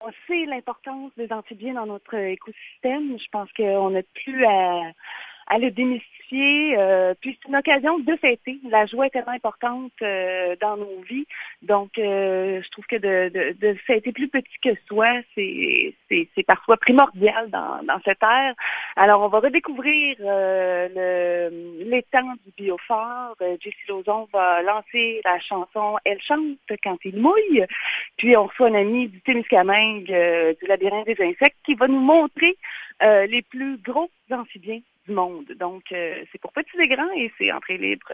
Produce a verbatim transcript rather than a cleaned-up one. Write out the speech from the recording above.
On sait l'importance des amphibiens dans notre écosystème. Je pense qu'on n'a plus à, à le démystifier. Euh, puis c'est une occasion de fêter. La joie est tellement importante euh, dans nos vies. Donc, euh, je trouve que de, de, de fêter plus petit que soi, c'est, c'est, c'est parfois primordial dans, dans cette ère. Alors, on va redécouvrir euh, le, l'étang du Biophore. Euh, Jessie Lauzon va lancer la chanson « Elle chante quand il mouille ». Puis, on reçoit un ami du Témiscamingue, euh, du labyrinthe des insectes, qui va nous montrer euh, les plus gros amphibiens du monde. Donc, euh, c'est pour petits et grands et c'est entrée libre.